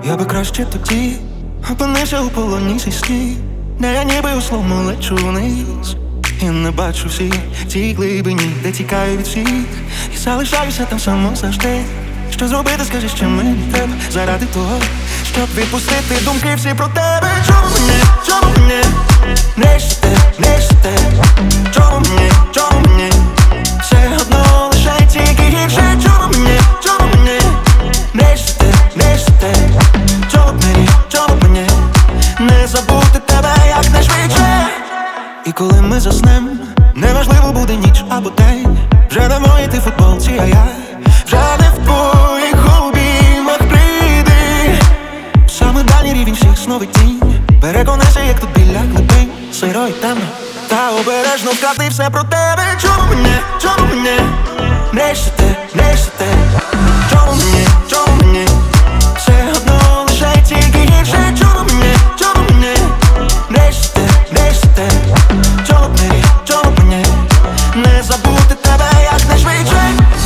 Я би краще тоді опинився у полоні цей слів, де я ніби у слому лечу вниз і не бачу всі ці глибині, де тікаю від всіх і залишаюся там само завжди. Що зробити, скажи, що мені треба заради того, щоб відпустити думки всі про тебе. Чому мені не щите, не щите? Чому мені все одно лише тільки гірше? Чому мені не щите, не щите? Чому мені не забути тебе як найшвидше? І коли ми заснем, неважливо буде ніч або день, вже не в моїй ти футболці, а я вже не в твоїх обіймах. Прийди саме дальній рівень всіх сновидінь, переконайся, як тут біля глибин сиро й темно, та обережно вкрати все про тебе. Чому мені не щите, не щите? Чому мені все одно лише тільки гірше? Чому мені не щите, не щите? Чому мені не забути тебе як найшвидше?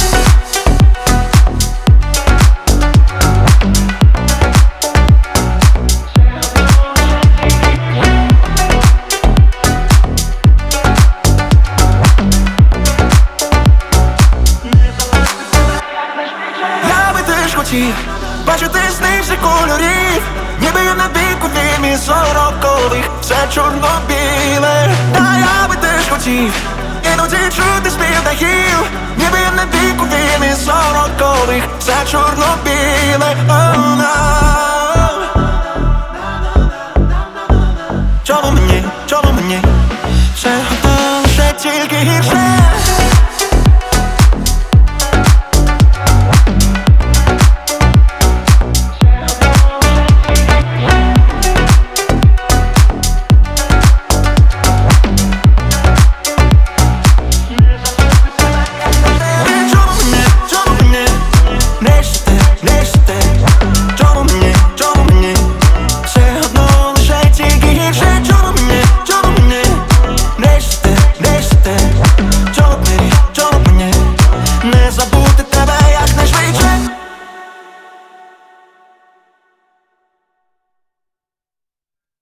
Я би теж хотів бачити сни всіх кольорів, ніби я на дику фільмі 40-х, все чорно-біле. Та я би теж хотів іноді чути спів дахів, ніби я на дику фільмі 40-х, все чорно-біле.